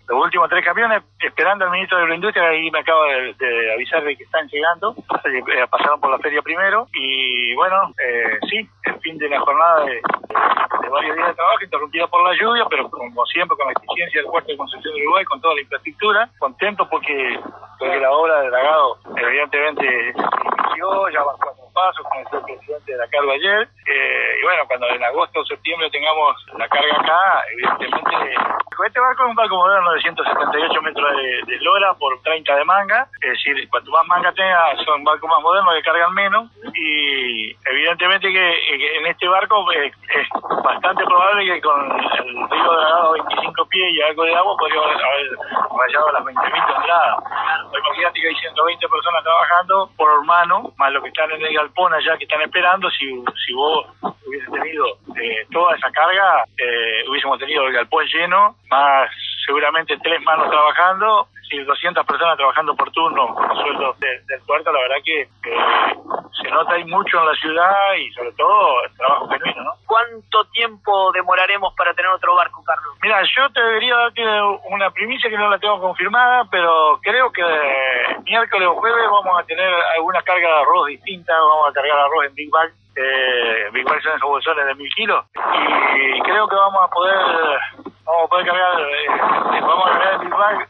los últimos 3 camiones, esperando al ministro de Agroindustria, ahí me acaba de avisar de que están llegando, pasaron por la feria primero, y bueno, sí, el fin de la jornada de varios días de trabajo, interrumpida por la lluvia, pero como siempre con la eficiencia del puerto de Concepción del Uruguay, con toda la infraestructura, contento porque la obra de dragado evidentemente inició, ya van 4 pasos, comenzó el presidente de la carga ayer, y bueno, cuando en agosto o septiembre tengamos la carga acá, evidentemente, este barco es un barco moderno de 178 metros de lora por 30 de manga, es decir, cuanto más manga tenga, son barcos más modernos que cargan menos, y evidentemente que en este barco es bastante probable que con el río dragado a 25 pies y algo de agua podríamos haber rayado las 20.000 toneladas. Imagínate que hay 120 personas trabajando por mano, más los que están en el galpón allá que están esperando. Si vos hubieses tenido toda esa carga, hubiésemos tenido el galpón lleno, más seguramente 3 manos trabajando, y 200 personas trabajando por turno con sueldos del puerto. La verdad que se nota ahí mucho en la ciudad y sobre todo el trabajo genuino, ¿no? ¿Cuánto tiempo demoraremos para tener otro barco, Carlos? Mira, yo te debería darte una primicia que no la tengo confirmada, pero creo que miércoles o jueves vamos a tener alguna carga de arroz distinta. Vamos a cargar arroz en Big Bag. Big Bag son esos bolsones de 1000 kilos, y creo que vamos a poder cargar, vamos a cargar en Big Bag